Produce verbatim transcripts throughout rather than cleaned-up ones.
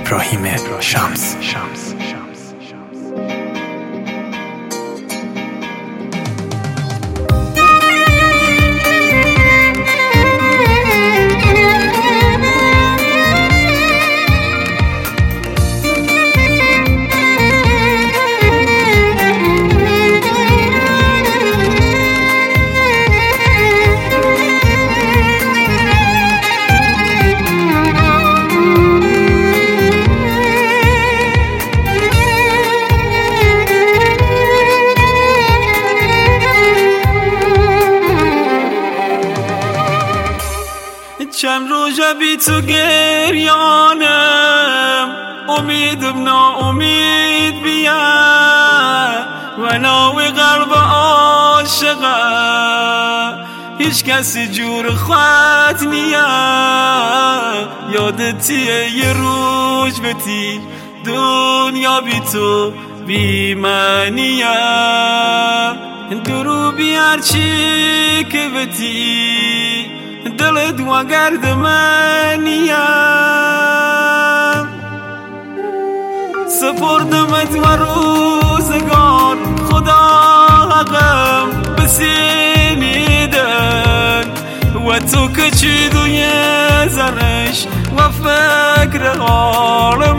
ابراهیم شمس. چند روزه بی تو گریانم، امیدم ناامید بیه وناوی قلب عاشقه، هیچ کسی جور خود نیه. یادتیه یه روز بتی دنیا بی تو بی منیه، درو بیارچی که بتی دلت و گرد منیم، سپردمت و روزگار خدا حقم بسینیدن، و تو کچید و یه زرش و فکر حال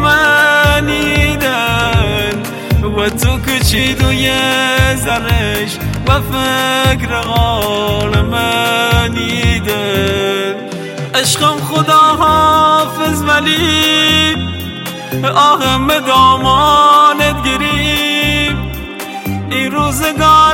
منیدن، و تو کچید و یه زرش و فکر حال منیدن. عشقم خدا حافظ ولی آهم به دامانت گریم، این روزگار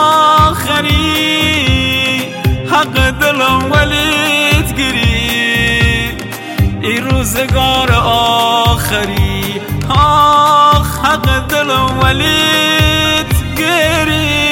آخری حق دلم ولیت گریم، این روزگار آخری آخ حق دلم ولیت گریم.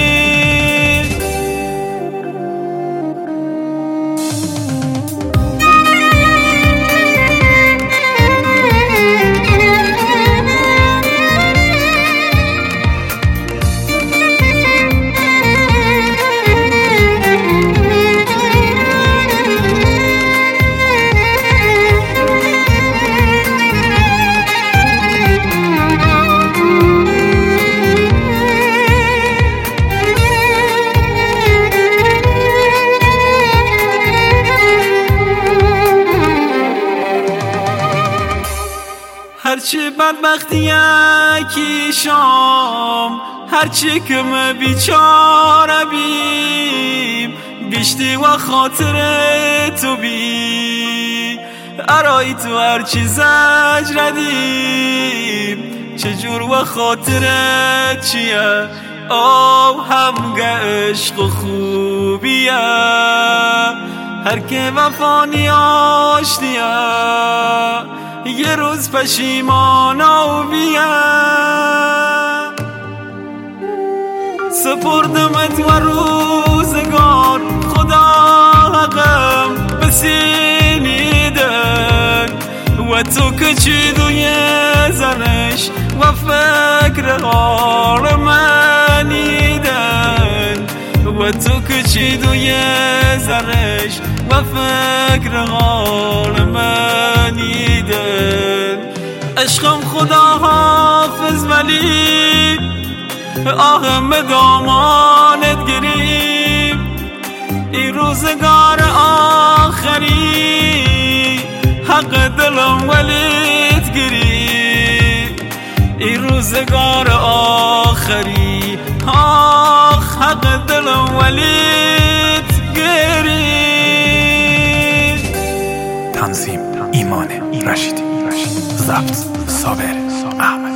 هرچی بدبختی یکی شام، هرچی که ما بیچاره بیم، بیشتی و خاطر تو بی ارای تو هرچی زجر دیم، چجور و خاطرت چیه او همگه عشق و خوبیه، هر که وفانی آشتیه یه روز پشیمانا بیه. سپردمت و روزگار خدا حقم بسینیدن، و تو کچید و یه زنش و فکر حال منیدن، و تو کچید و یه زنش و فکر حال منیدن. عشقم خدا حافظ ولی آهم به دامانت گریم، این روزگار آخری حق دلم ولیت گریم، این روزگار آخری آخ حق دلم ولیت گریم. تنظیم ایمان رشیدی، ضبط صابر احمد.